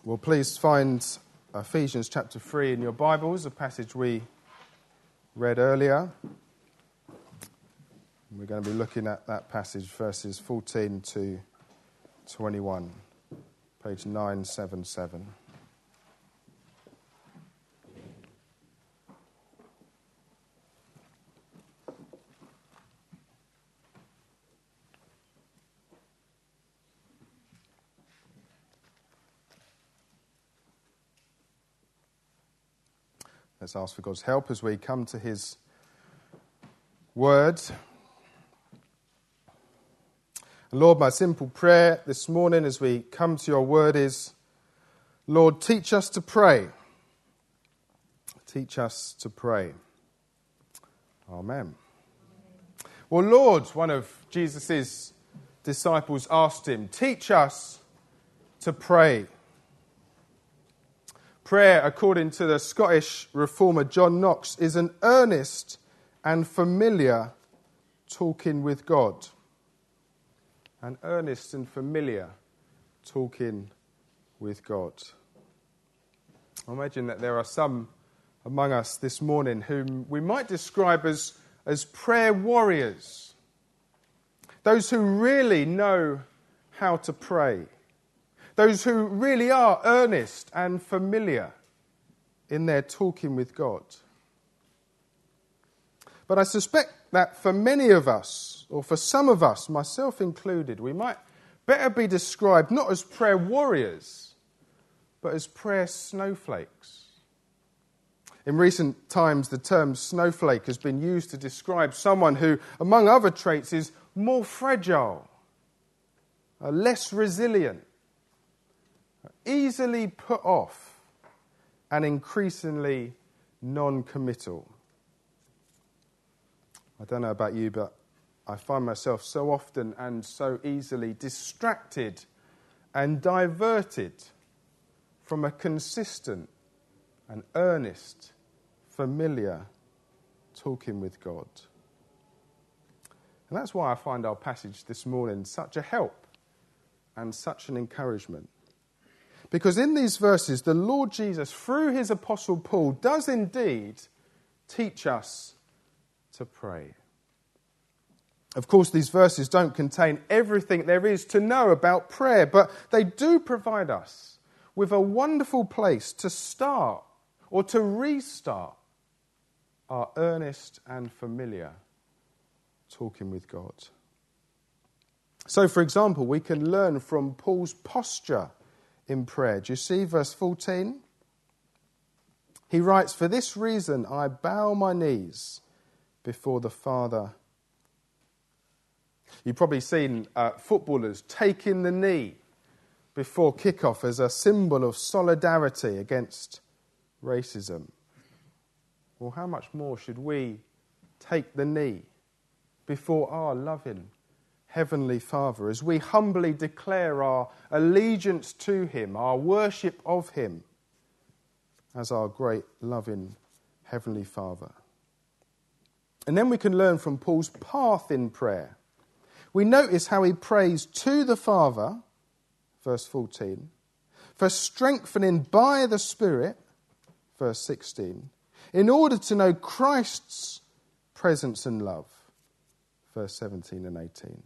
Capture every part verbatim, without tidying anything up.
Well, please find Ephesians chapter three in your Bibles, a passage we read earlier. We're going to be looking at that passage, verses fourteen to twenty-one, page nine seventy-seven. Let's ask for God's help as we come to his word. Lord, my simple prayer this morning as we come to your word is, Lord, teach us to pray. Teach us to pray. Amen. Well, Lord, one of Jesus' disciples asked him, teach us to pray. Prayer, according to the Scottish reformer John Knox, is an earnest and familiar talking with God. An earnest and familiar talking with God. I imagine that there are some among us this morning whom we might describe as, as prayer warriors. Those who really know how to pray. Those who really are earnest and familiar in their talking with God. But I suspect that for many of us, or for some of us, myself included, we might better be described not as prayer warriors, but as prayer snowflakes. In recent times, the term snowflake has been used to describe someone who, among other traits, is more fragile, less resilient, easily put off, and increasingly non-committal. I don't know about you, but I find myself so often and so easily distracted and diverted from a consistent and earnest, familiar talking with God. And that's why I find our passage this morning such a help and such an encouragement. Because in these verses, the Lord Jesus, through his Apostle Paul, does indeed teach us to pray. Of course, these verses don't contain everything there is to know about prayer, but they do provide us with a wonderful place to start or to restart our earnest and familiar talking with God. So, for example, we can learn from Paul's posture in prayer. Do you see verse fourteen? He writes, "For this reason I bow my knees before the Father." You've probably seen uh, footballers taking the knee before kickoff as a symbol of solidarity against racism. Well, how much more should we take the knee before our loving Heavenly Father as we humbly declare our allegiance to him, our worship of him as our great loving Heavenly Father. And then we can learn from Paul's path in prayer. We notice how he prays to the Father, verse fourteen, for strengthening by the Spirit, verse sixteen, in order to know Christ's presence and love, verse seventeen and eighteen.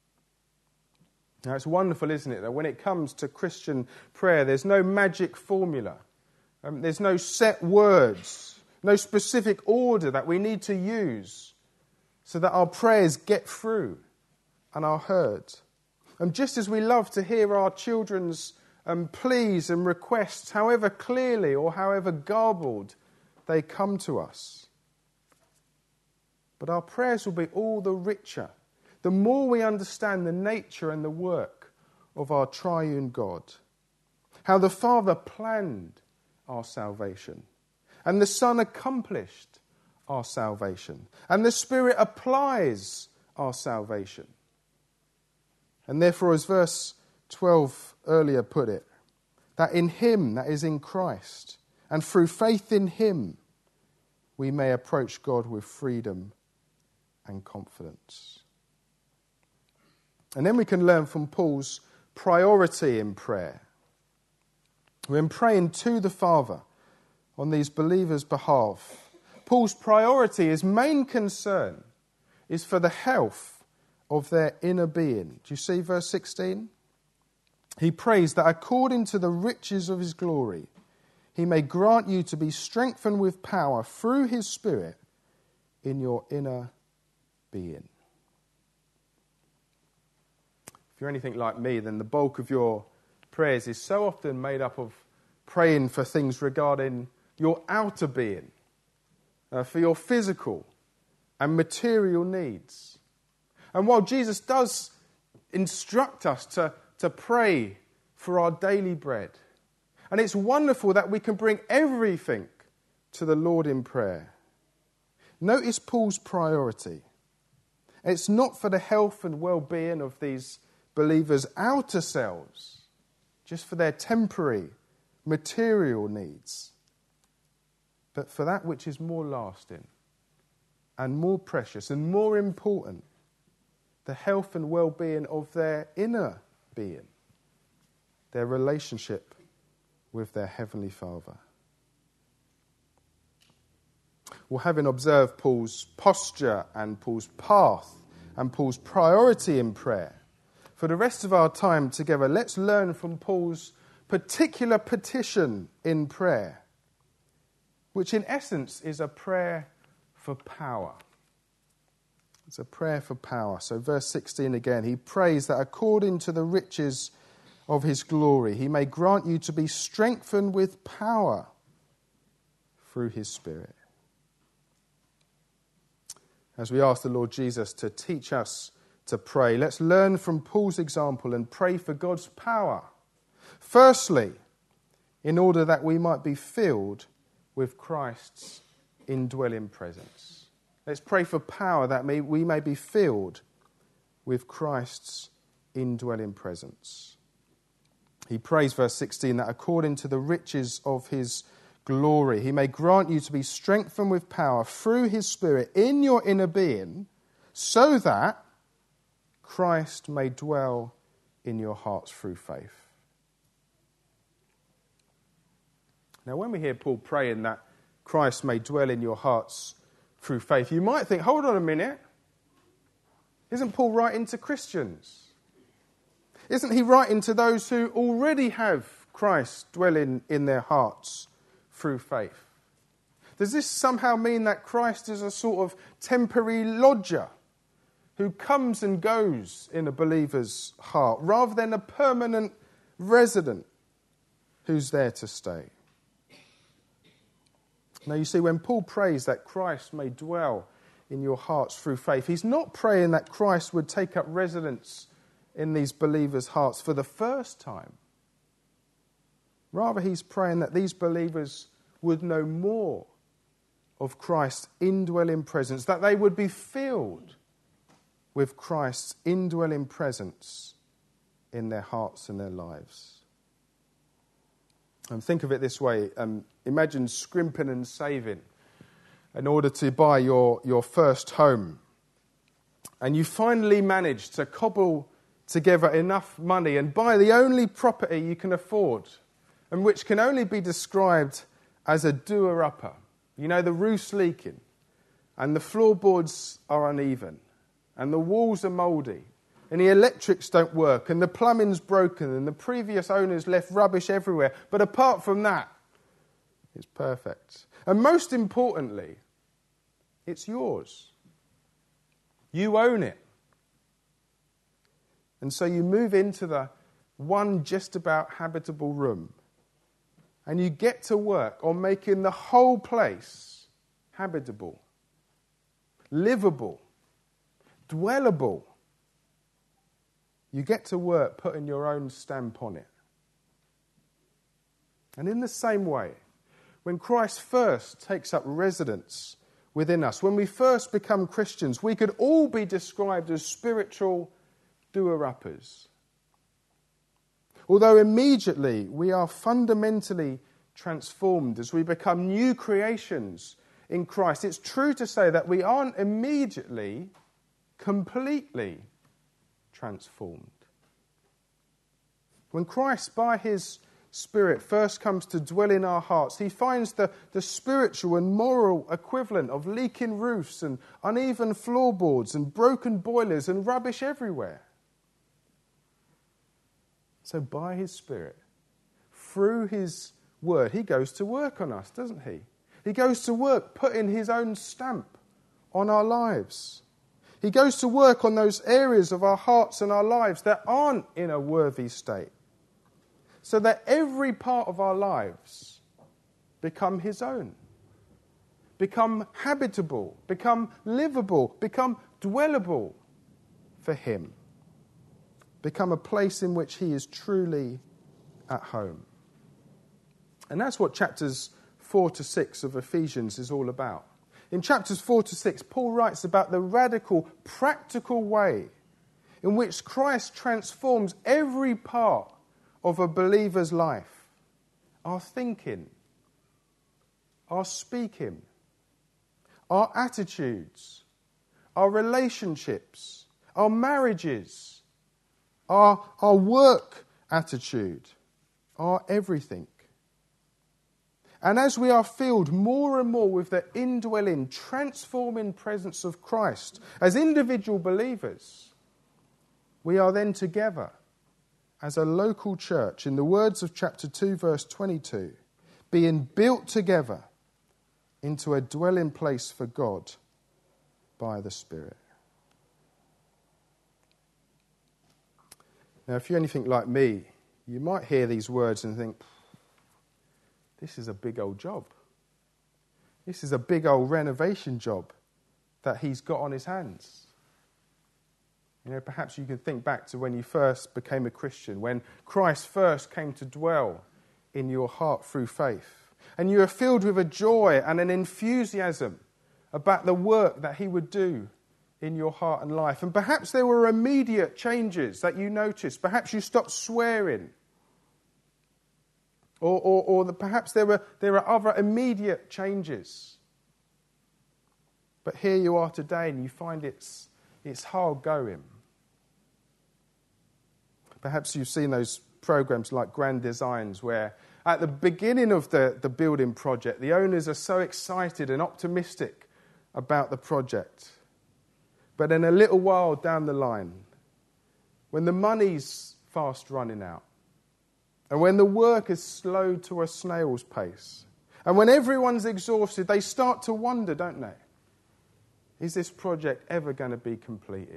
Now, it's wonderful, isn't it, that when it comes to Christian prayer, there's no magic formula. Um, there's no set words, no specific order that we need to use so that our prayers get through and are heard. And just as we love to hear our children's um, pleas and requests, however clearly or however garbled they come to us. But our prayers will be all the richer the more we understand the nature and the work of our triune God, how the Father planned our salvation, and the Son accomplished our salvation, and the Spirit applies our salvation. And therefore, as verse twelve earlier put it, that in him, that is in Christ, and through faith in him, we may approach God with freedom and confidence. And then we can learn from Paul's priority in prayer. When praying to the Father on these believers' behalf, Paul's priority, his main concern, is for the health of their inner being. Do you see verse sixteen? He prays that according to the riches of his glory, he may grant you to be strengthened with power through his Spirit in your inner being. If you're anything like me, then the bulk of your prayers is so often made up of praying for things regarding your outer being, uh, for your physical and material needs. And while Jesus does instruct us to, to pray for our daily bread, and it's wonderful that we can bring everything to the Lord in prayer, notice Paul's priority. It's not for the health and well-being of these believers' outer selves, just for their temporary material needs, but for that which is more lasting and more precious and more important, the health and well-being of their inner being, their relationship with their Heavenly Father. Well, having observed Paul's posture and Paul's path and Paul's priority in prayer, for the rest of our time together, let's learn from Paul's particular petition in prayer, which in essence is a prayer for power. It's a prayer for power. So verse sixteen again, he prays that according to the riches of his glory, he may grant you to be strengthened with power through his Spirit. As we ask the Lord Jesus to teach us to pray, let's learn from Paul's example and pray for God's power. Firstly, in order that we might be filled with Christ's indwelling presence. Let's pray for power that may, we may be filled with Christ's indwelling presence. He prays, verse sixteen, that according to the riches of his glory, he may grant you to be strengthened with power through his Spirit in your inner being, so that Christ may dwell in your hearts through faith. Now, when we hear Paul praying that Christ may dwell in your hearts through faith, you might think, hold on a minute. Isn't Paul writing to Christians? Isn't he writing to those who already have Christ dwelling in their hearts through faith? Does this somehow mean that Christ is a sort of temporary lodger who comes and goes in a believer's heart, rather than a permanent resident who's there to stay? Now, you see, when Paul prays that Christ may dwell in your hearts through faith, he's not praying that Christ would take up residence in these believers' hearts for the first time. Rather, he's praying that these believers would know more of Christ's indwelling presence, that they would be filled with Christ's indwelling presence in their hearts and their lives. And think of it this way. Um, imagine scrimping and saving in order to buy your, your first home. And you finally manage to cobble together enough money and buy the only property you can afford, and which can only be described as a doer-upper. You know, the roof's leaking, and the floorboards are uneven, and the walls are mouldy, and the electrics don't work, and the plumbing's broken, and the previous owners left rubbish everywhere. But apart from that, it's perfect. And most importantly, it's yours. You own it. And so you move into the one just about habitable room, and you get to work on making the whole place habitable, livable, dwellable. You get to work putting your own stamp on it. And in the same way, when Christ first takes up residence within us, when we first become Christians, we could all be described as spiritual doer-uppers. Although immediately we are fundamentally transformed as we become new creations in Christ, it's true to say that we aren't immediately completely transformed. When Christ, by his Spirit first comes to dwell in our hearts, he finds the, the spiritual and moral equivalent of leaking roofs and uneven floorboards and broken boilers and rubbish everywhere. So by his Spirit, through his word, he goes to work on us, doesn't he? He goes to work putting his own stamp on our lives. He goes to work on those areas of our hearts and our lives that aren't in a worthy state, so that every part of our lives become his own, become habitable, become livable, become dwellable for him, become a place in which he is truly at home. And that's what chapters four to six of Ephesians is all about. In chapters four to six, Paul writes about the radical, practical way in which Christ transforms every part of a believer's life. Our thinking, our speaking, our attitudes, our relationships, our marriages, our, our work attitude, our everything. And as we are filled more and more with the indwelling, transforming presence of Christ, as individual believers, we are then together as a local church, in the words of chapter two, verse twenty-two, being built together into a dwelling place for God by the Spirit. Now, if you're anything like me, you might hear these words and think, this is a big old job. This is a big old renovation job that he's got on his hands. You know, perhaps you can think back to when you first became a Christian, when Christ first came to dwell in your heart through faith. And you were filled with a joy and an enthusiasm about the work that he would do in your heart and life. And perhaps there were immediate changes that you noticed. Perhaps you stopped swearing. Or, or, or the, perhaps there were there are other immediate changes. But here you are today and you find it's, it's hard going. Perhaps you've seen those programs like Grand Designs where at the beginning of the, the building project, the owners are so excited and optimistic about the project. But then a little while down the line, when the money's fast running out, and when the work is slowed to a snail's pace, and when everyone's exhausted, they start to wonder, don't they? Is this project ever going to be completed?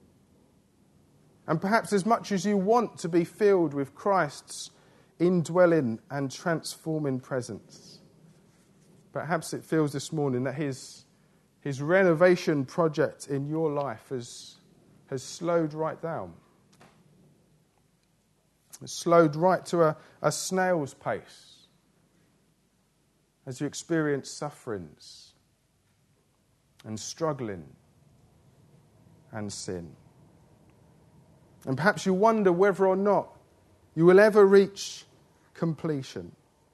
And perhaps as much as you want to be filled with Christ's indwelling and transforming presence, perhaps it feels this morning that his, his renovation project in your life has, has slowed right down. It's slowed right to a, a snail's pace as you experience sufferings and struggling and sin. And perhaps you wonder whether or not you will ever reach completion.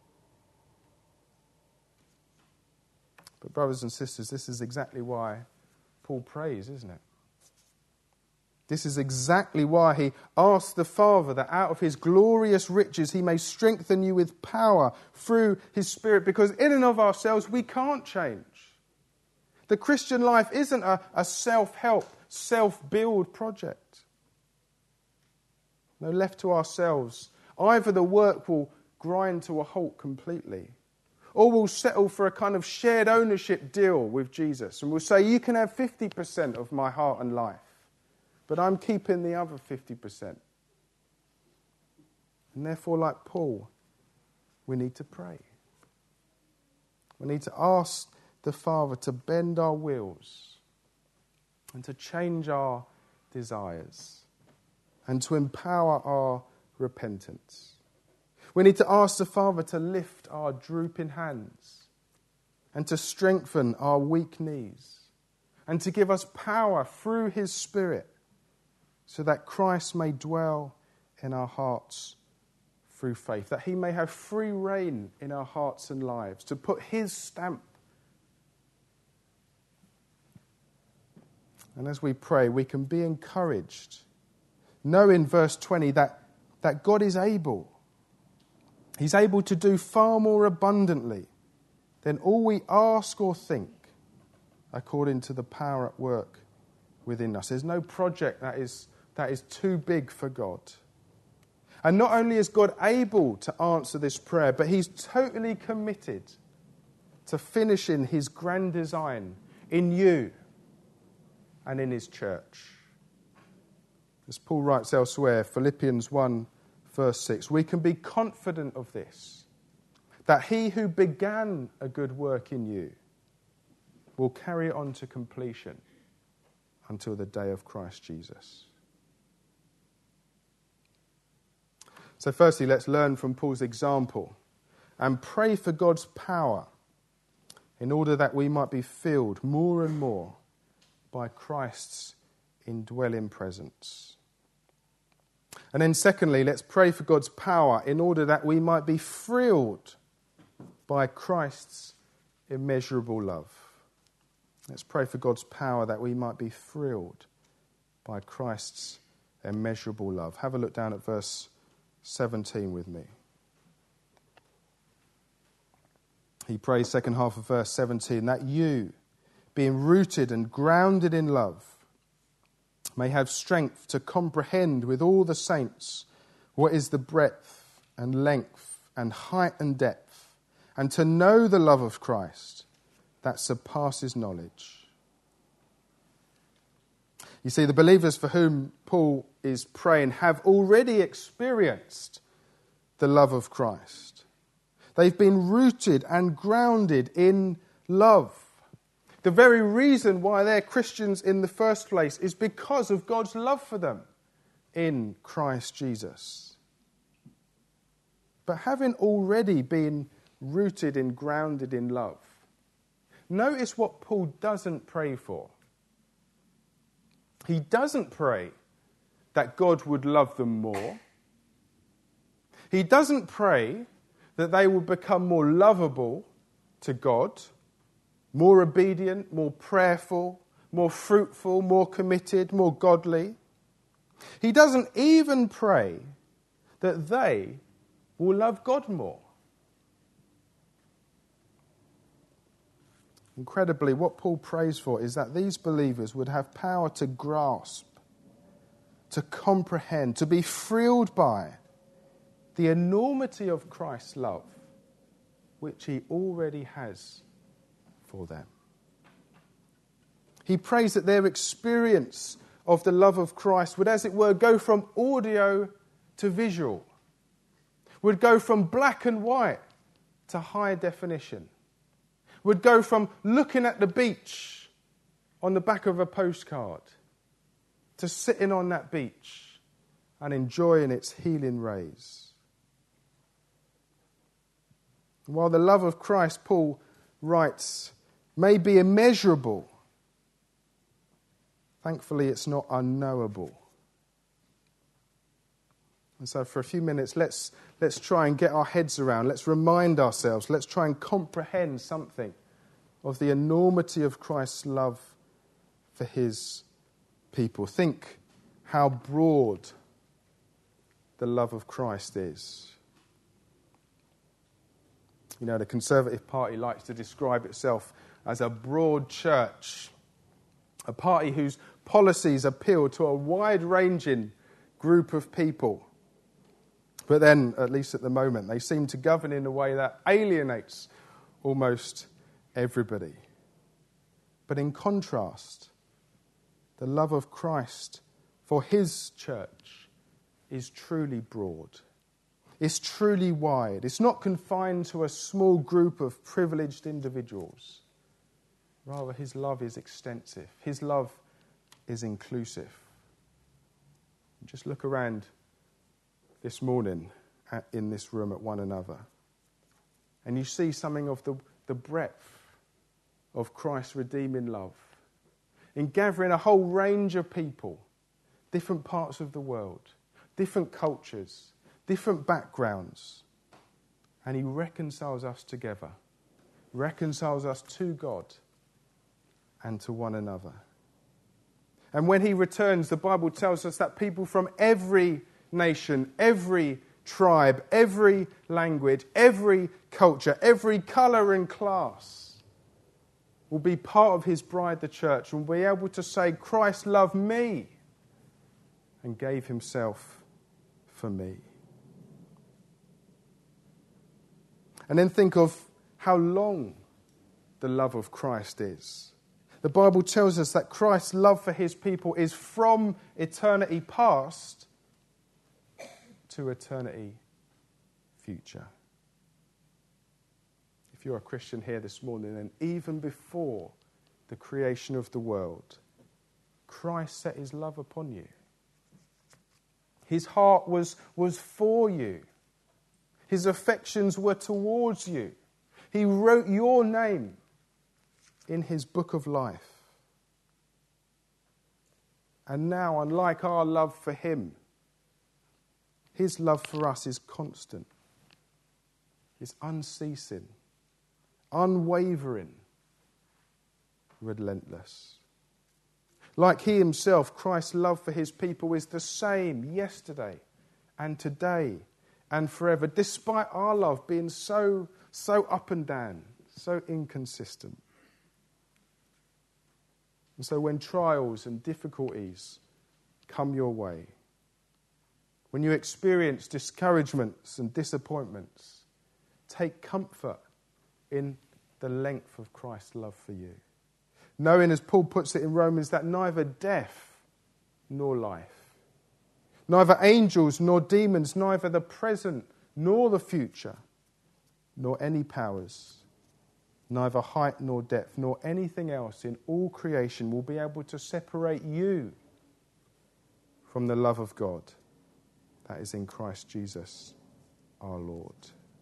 But brothers and sisters, this is exactly why Paul prays, isn't it? This is exactly why he asks the Father that out of his glorious riches he may strengthen you with power through his Spirit, because in and of ourselves we can't change. The Christian life isn't a, a self-help, self-build project. No, left to ourselves, either the work will grind to a halt completely, or we'll settle for a kind of shared ownership deal with Jesus, and we'll say, you can have fifty percent of my heart and life, but I'm keeping the other fifty percent. And therefore, like Paul, we need to pray. We need to ask the Father to bend our wills and to change our desires and to empower our repentance. We need to ask the Father to lift our drooping hands and to strengthen our weak knees and to give us power through his Spirit so that Christ may dwell in our hearts through faith, that he may have free reign in our hearts and lives, to put his stamp. And as we pray, we can be encouraged, knowing, verse twenty, that, that God is able. He's able to do far more abundantly than all we ask or think, according to the power at work within us. There's no project that is, that is too big for God. And not only is God able to answer this prayer, but he's totally committed to finishing his grand design in you and in his church. As Paul writes elsewhere, Philippians one, verse six, we can be confident of this, that he who began a good work in you will carry it on to completion until the day of Christ Jesus. So firstly, let's learn from Paul's example and pray for God's power in order that we might be filled more and more by Christ's indwelling presence. And then secondly, let's pray for God's power in order that we might be thrilled by Christ's immeasurable love. Let's pray for God's power that we might be thrilled by Christ's immeasurable love. Have a look down at verse seventeen with me. He prays, second half of verse seventeen, that you, being rooted and grounded in love, may have strength to comprehend with all the saints what is the breadth and length and height and depth, and to know the love of Christ that surpasses knowledge. You see, the believers for whom Paul is praying have already experienced the love of Christ. They've been rooted and grounded in love. The very reason why they're Christians in the first place is because of God's love for them in Christ Jesus. But having already been rooted and grounded in love, notice what Paul doesn't pray for. He doesn't pray that God would love them more. He doesn't pray that they will become more lovable to God, more obedient, more prayerful, more fruitful, more committed, more godly. He doesn't even pray that they will love God more. Incredibly, what Paul prays for is that these believers would have power to grasp, to comprehend, to be thrilled by the enormity of Christ's love, which he already has for them. He prays that their experience of the love of Christ would, as it were, go from audio to visual, would go from black and white to high definition, would go from looking at the beach on the back of a postcard to sitting on that beach and enjoying its healing rays. While the love of Christ, Paul writes, may be immeasurable, thankfully it's not unknowable. And so for a few minutes, let's, let's try and get our heads around, let's remind ourselves, let's try and comprehend something of the enormity of Christ's love for his people. Think how broad the love of Christ is. You know, the Conservative Party likes to describe itself as a broad church, a party whose policies appeal to a wide-ranging group of people. But then, at least at the moment, they seem to govern in a way that alienates almost everybody. But in contrast, the love of Christ for his church is truly broad. It's truly wide. It's not confined to a small group of privileged individuals. Rather, his love is extensive. His love is inclusive. Just look around this morning at, in this room at one another, and you see something of the, the breadth of Christ's redeeming love in gathering a whole range of people, different parts of the world, different cultures, different backgrounds, and he reconciles us together, reconciles us to God and to one another. And when he returns, the Bible tells us that people from every nation, every tribe, every language, every culture, every colour and class will be part of his bride, the church, and will be able to say, Christ loved me and gave himself for me. And then think of how long the love of Christ is. The Bible tells us that Christ's love for his people is from eternity past to eternity future. If you're a Christian here this morning, and even before the creation of the world, Christ set his love upon you. His heart was, was for you. His affections were towards you. He wrote your name in his book of life. And now, unlike our love for him, his love for us is constant, is unceasing, unwavering, relentless. Like he himself, Christ's love for his people is the same yesterday and today and forever, despite our love being so, so up and down, so inconsistent. And so when trials and difficulties come your way, when you experience discouragements and disappointments, take comfort in the length of Christ's love for you. Knowing, as Paul puts it in Romans, that neither death nor life, neither angels nor demons, neither the present nor the future, nor any powers, neither height nor depth, nor anything else in all creation will be able to separate you from the love of God that is in Christ Jesus our Lord.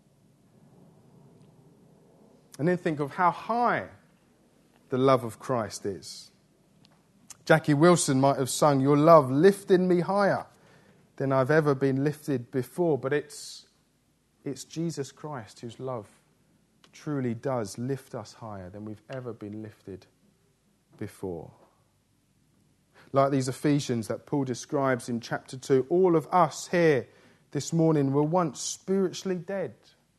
And then think of how high the love of Christ is. Jackie Wilson might have sung, "Your love lifted me higher than I've ever been lifted before." But it's, it's Jesus Christ whose love truly does lift us higher than we've ever been lifted before. Like these Ephesians that Paul describes in chapter two, all of us here this morning were once spiritually dead,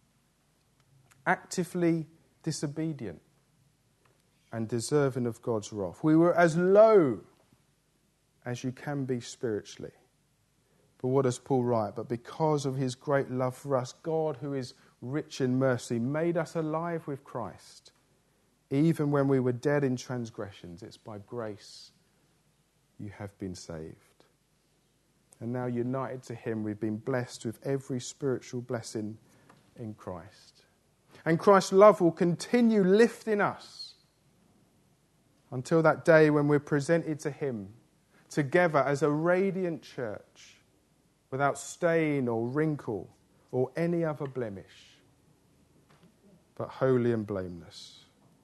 actively disobedient, and deserving of God's wrath. We were as low as you can be spiritually. But what does Paul write? But because of his great love for us, God, who is rich in mercy, made us alive with Christ. Even when we were dead in transgressions, it's by grace you have been saved. And now, united to him, we've been blessed with every spiritual blessing in Christ. And Christ's love will continue lifting us until that day when we're presented to him together as a radiant church, without stain or wrinkle or any other blemish, but holy and blameless.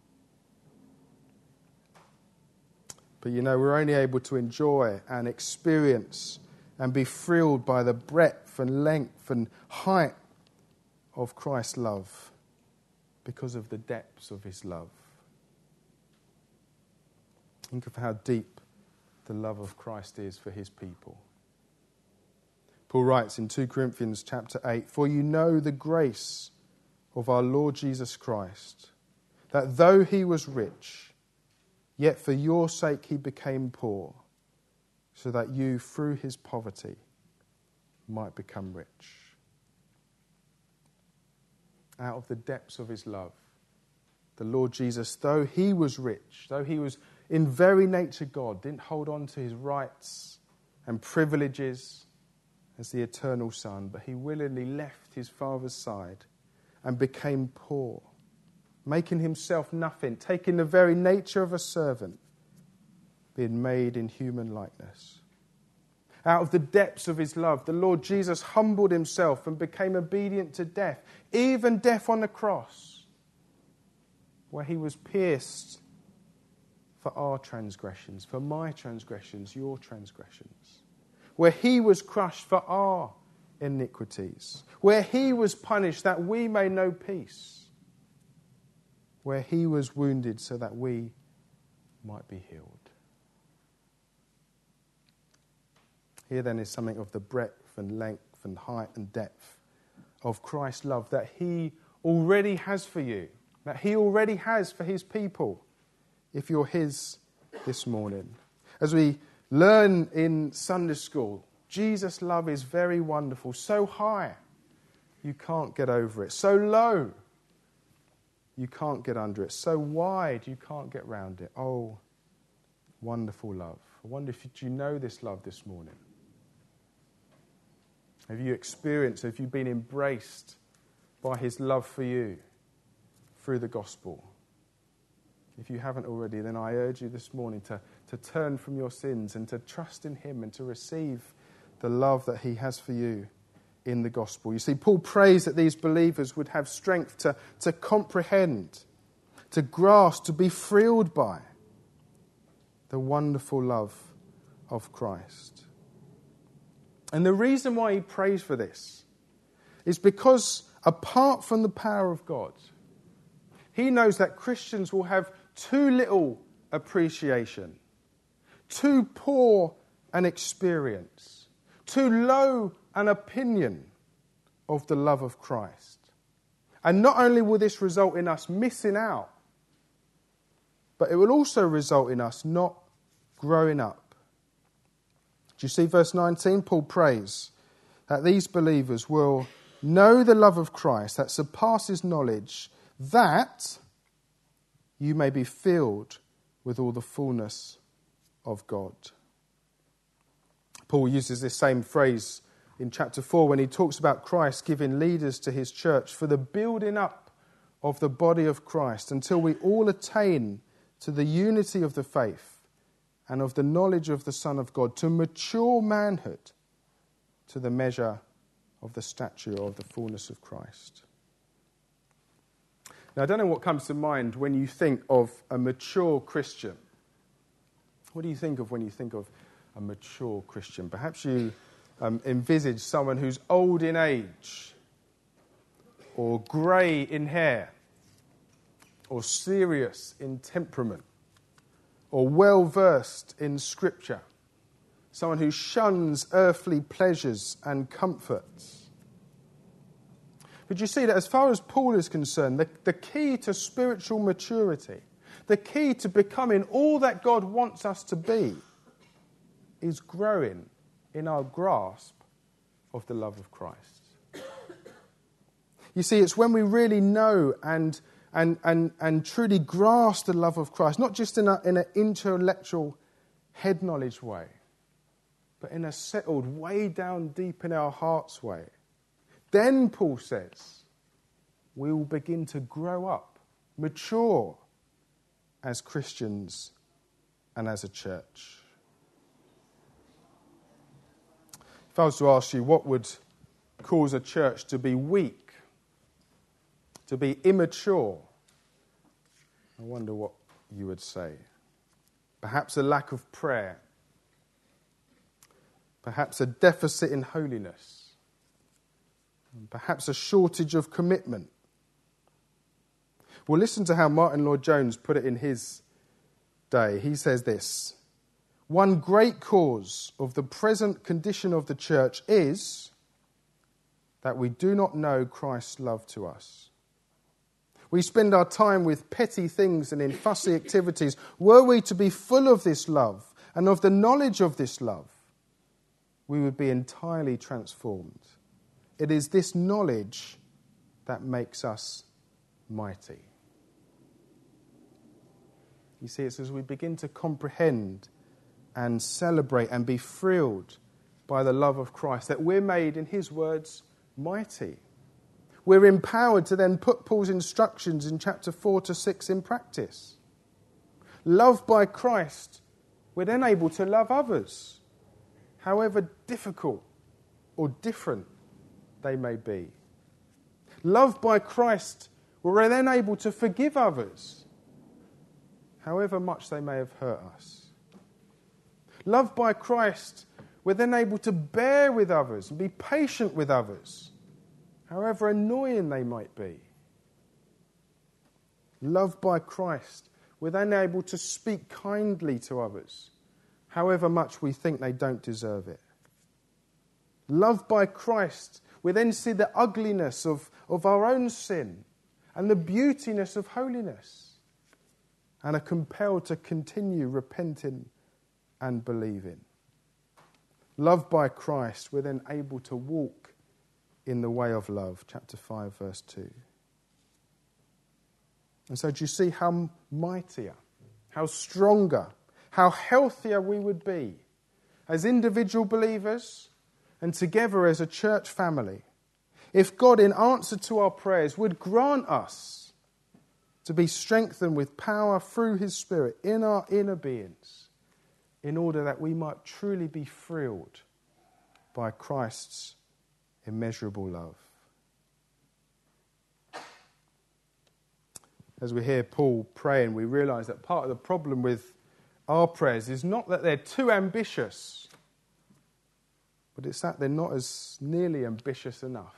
But you know, we're only able to enjoy and experience and be thrilled by the breadth and length and height of Christ's love because of the depths of his love. Think of how deep the love of Christ is for his people. Paul writes in Second Corinthians chapter eight, "For you know the grace of our Lord Jesus Christ, that though he was rich, yet for your sake he became poor, so that you through his poverty might become rich." Out of the depths of his love, the Lord Jesus, though he was rich, though he was in very nature God, didn't hold on to his rights and privileges as the eternal Son, but he willingly left his Father's side and became poor, making himself nothing, taking the very nature of a servant, being made in human likeness. Out of the depths of his love, the Lord Jesus humbled himself and became obedient to death, even death on the cross, where he was pierced for our transgressions, for my transgressions, your transgressions, where he was crushed for our iniquities, where he was punished that we may know peace, where he was wounded so that we might be healed. Here then is something of the breadth and length and height and depth of Christ's love that he already has for you, that he already has for his people, if you're his this morning. As we learn in Sunday school, Jesus' love is very wonderful, so high you can't get over it, so low you can't get under it, so wide you can't get round it. Oh, wonderful love. I wonder if you, do you know this love this morning? Have you experienced, have you been embraced by his love for you through the gospel? If you haven't already, then I urge you this morning to, to turn from your sins and to trust in him and to receive the love that he has for you in the gospel. You see, Paul prays that these believers would have strength to, to comprehend, to grasp, to be thrilled by the wonderful love of Christ. And the reason why he prays for this is because apart from the power of God, he knows that Christians will have too little appreciation, too poor an experience, too low an opinion of the love of Christ. And not only will this result in us missing out, but it will also result in us not growing up. Do you see verse nineteen? Paul prays that these believers will know the love of Christ that surpasses knowledge, that you may be filled with all the fullness of God. Paul uses this same phrase in chapter four when he talks about Christ giving leaders to his church for the building up of the body of Christ until we all attain to the unity of the faith and of the knowledge of the Son of God, to mature manhood, to the measure of the stature of the fullness of Christ. Now, I don't know what comes to mind when you think of a mature Christian. What do you think of when you think of a mature Christian? Perhaps you um, envisage someone who's old in age, or grey in hair, or serious in temperament, or well-versed in Scripture, someone who shuns earthly pleasures and comforts. But you see that as far as Paul is concerned, the, the key to spiritual maturity, the key to becoming all that God wants us to be, is growing in our grasp of the love of Christ. You see, it's when we really know and and and, and truly grasp the love of Christ, not just in, a, in an intellectual head knowledge way, but in a settled, way down deep in our hearts way. Then, Paul says, we will begin to grow up, mature as Christians and as a church. If I was to ask you what would cause a church to be weak, to be immature, I wonder what you would say. Perhaps a lack of prayer. Perhaps a deficit in holiness. And perhaps a shortage of commitment. Well, listen to how Martin Lloyd-Jones put it in his day. He says this: one great cause of the present condition of the church is that we do not know Christ's love to us. We spend our time with petty things and in fussy activities. Were we to be full of this love and of the knowledge of this love, we would be entirely transformed. It is this knowledge that makes us mighty. You see, it's as we begin to comprehend and celebrate and be thrilled by the love of Christ that we're made, in his words, mighty. We're empowered to then put Paul's instructions in chapter four to six in practice. Loved by Christ, we're then able to love others, however difficult or different they may be. Loved by Christ, we're then able to forgive others, however much they may have hurt us. Loved by Christ, we're then able to bear with others and be patient with others, however annoying they might be. Loved by Christ, we're then able to speak kindly to others, however much we think they don't deserve it. Loved by Christ, we then see the ugliness of, of our own sin and the beautiness of holiness, and are compelled to continue repenting and believing. Loved by Christ, we're then able to walk in the way of love. Chapter five, verse two. And so do you see how mightier, how stronger, how healthier we would be as individual believers and together as a church family if God, in answer to our prayers, would grant us to be strengthened with power through his Spirit in our inner beings, in order that we might truly be thrilled by Christ's immeasurable love. As we hear Paul praying, we realise that part of the problem with our prayers is not that they're too ambitious, but it's that they're not as nearly ambitious enough.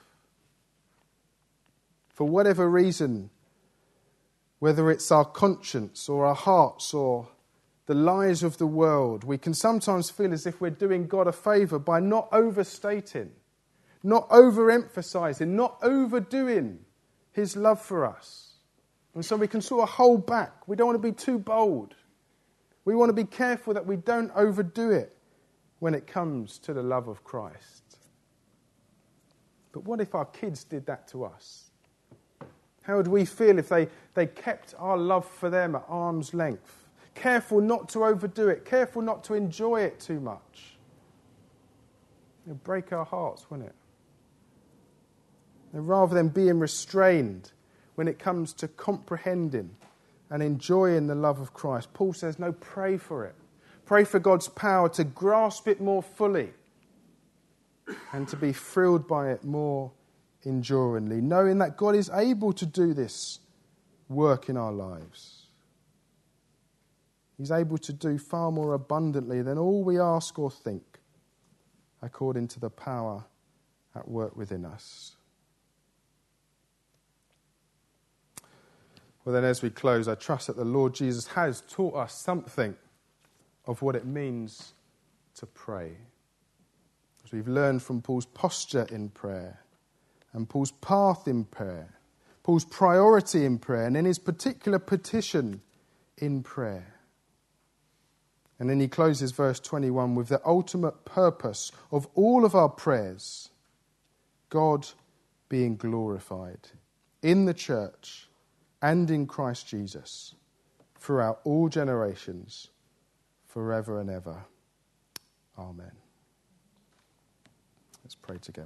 For whatever reason, whether it's our conscience or our hearts or the lies of the world, we can sometimes feel as if we're doing God a favour by not overstating, not overemphasising, not overdoing his love for us. And so we can sort of hold back. We don't want to be too bold. We want to be careful that we don't overdo it when it comes to the love of Christ. But what if our kids did that to us? How would we feel if they, they kept our love for them at arm's length? Careful not to overdo it. Careful not to enjoy it too much. It would break our hearts, wouldn't it? And rather than being restrained when it comes to comprehending and enjoying the love of Christ, Paul says, no, pray for it. Pray for God's power to grasp it more fully and to be thrilled by it more enduringly, knowing that God is able to do this work in our lives. He's able to do far more abundantly than all we ask or think, according to the power at work within us. Well then, as we close, I trust that the Lord Jesus has taught us something of what it means to pray. As we've learned from Paul's posture in prayer, and Paul's path in prayer, Paul's priority in prayer, and then his particular petition in prayer. And then he closes verse twenty-one with the ultimate purpose of all of our prayers, God being glorified in the church and in Christ Jesus throughout all generations, forever and ever. Amen. Let's pray together.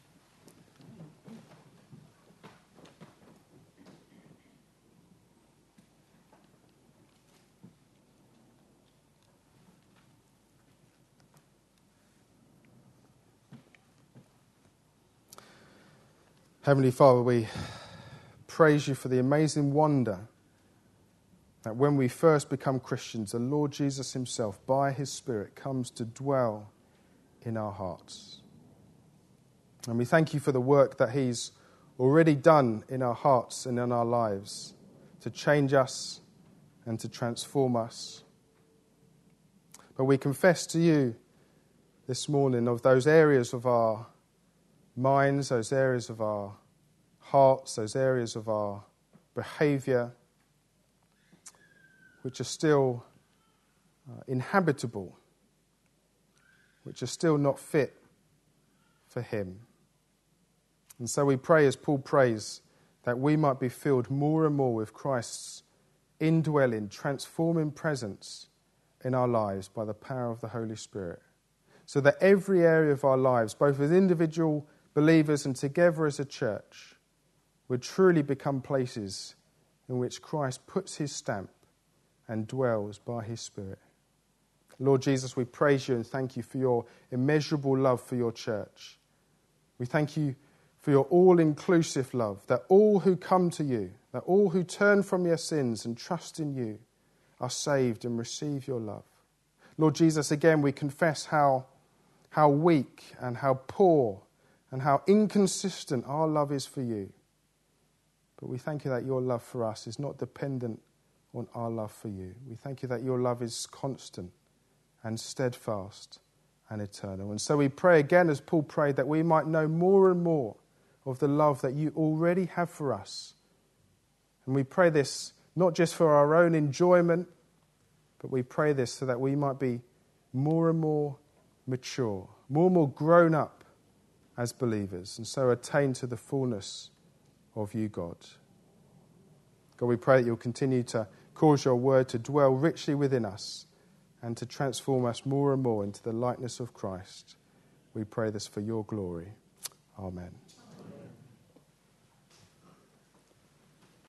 Heavenly Father, we praise you for the amazing wonder that when we first become Christians, the Lord Jesus himself, by his Spirit, comes to dwell in our hearts. And we thank you for the work that he's already done in our hearts and in our lives to change us and to transform us. But we confess to you this morning of those areas of our minds, those areas of our hearts, those areas of our behaviour which are still uh, inhabitable, which are still not fit for him. And so we pray, as Paul prays, that we might be filled more and more with Christ's indwelling, transforming presence in our lives by the power of the Holy Spirit, so that every area of our lives, both as individual believers and together as a church, would truly become places in which Christ puts his stamp and dwells by his Spirit. Lord Jesus, we praise you and thank you for your immeasurable love for your church. We thank you for your all-inclusive love, that all who come to you, that all who turn from their sins and trust in you are saved and receive your love. Lord Jesus, again, we confess how, how weak and how poor and how inconsistent our love is for you. But we thank you that your love for us is not dependent on our love for you. We thank you that your love is constant and steadfast and eternal. And so we pray again, as Paul prayed, that we might know more and more of the love that you already have for us. And we pray this not just for our own enjoyment, but we pray this so that we might be more and more mature, more and more grown up as believers, and so attain to the fullness of you, God. God, we pray that you'll continue to cause your word to dwell richly within us and to transform us more and more into the likeness of Christ. We pray this for your glory. Amen.